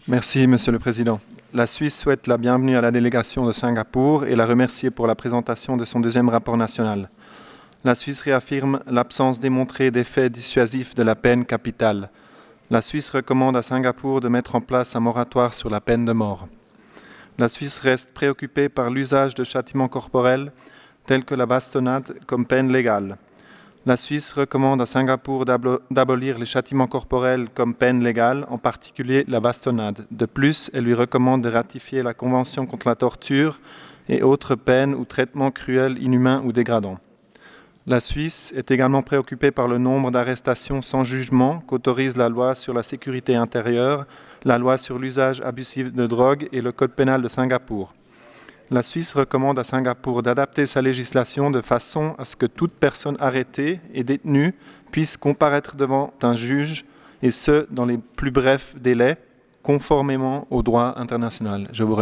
Merci, Monsieur le Président. La Suisse souhaite la bienvenue à la délégation de Singapour et la remercier pour la présentation de son deuxième rapport national. La Suisse réaffirme l'absence démontrée d'effets dissuasifs de la peine capitale. La Suisse recommande à Singapour de mettre en place un moratoire sur la peine de mort. La Suisse reste préoccupée par l'usage de châtiments corporels tels que la bastonnade comme peine légale. La Suisse recommande à Singapour d'abolir les châtiments corporels comme peine légale, en particulier la bastonnade. De plus, elle lui recommande de ratifier la Convention contre la torture et autres peines ou traitements cruels, inhumains ou dégradants. La Suisse est également préoccupée par le nombre d'arrestations sans jugement qu'autorise la loi sur la sécurité intérieure, la loi sur l'usage abusif de drogue et le Code pénal de Singapour. La Suisse recommande à Singapour d'adapter sa législation de façon à ce que toute personne arrêtée et détenue puisse comparaître devant un juge, et ce, dans les plus brefs délais, conformément au droit international. Je vous remercie.